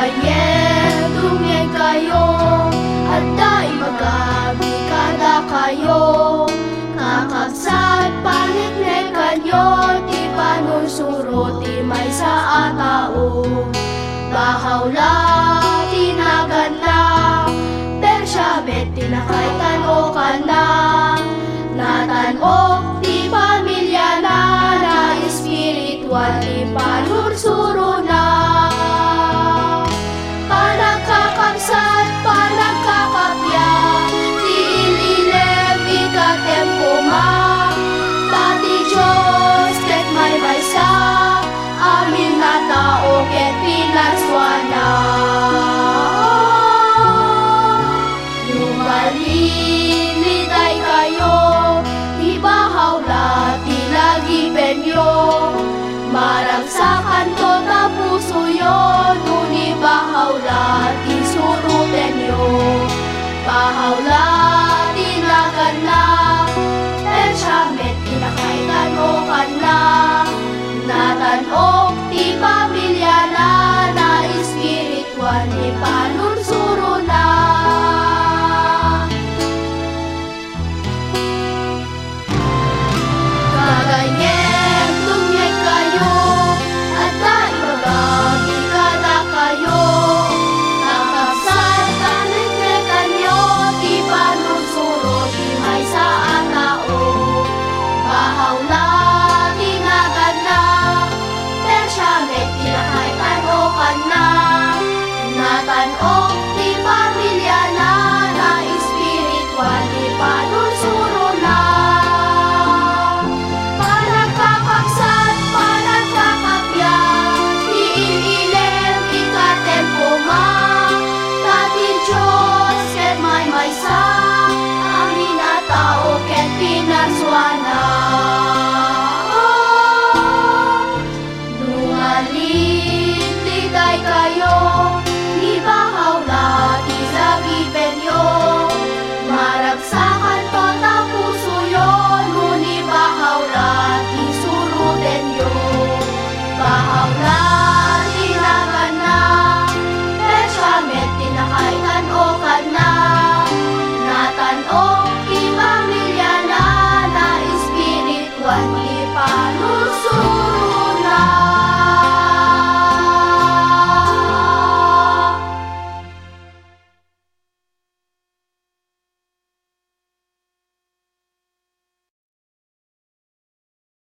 Ayer, dumye kayo, at dai magabikada kayo. Kakabsat, panikne kanyo, ti panunsuro, ti may sa atao. Bahawla, tinagana, persyabet, tinakaitan o kana. Natanok, ti pamilya na, na espiritual, ti panunsuro na. Panagkakabsat, panagkakapya, ti ililev, ikatempo ma. Pati Diyos, ket may maysa, amin na tao, ket pinarswana. Lumaliliday kayo, ti bahawla, ti lagibenyo. Maragsakan to ta puso yo, nuni bahawla, ti suruten yo. Bahawla, ti nagana, persyamet, tinakaitan o kana. Natanok, ti pamilya na, na espiritual, ni panunsuro.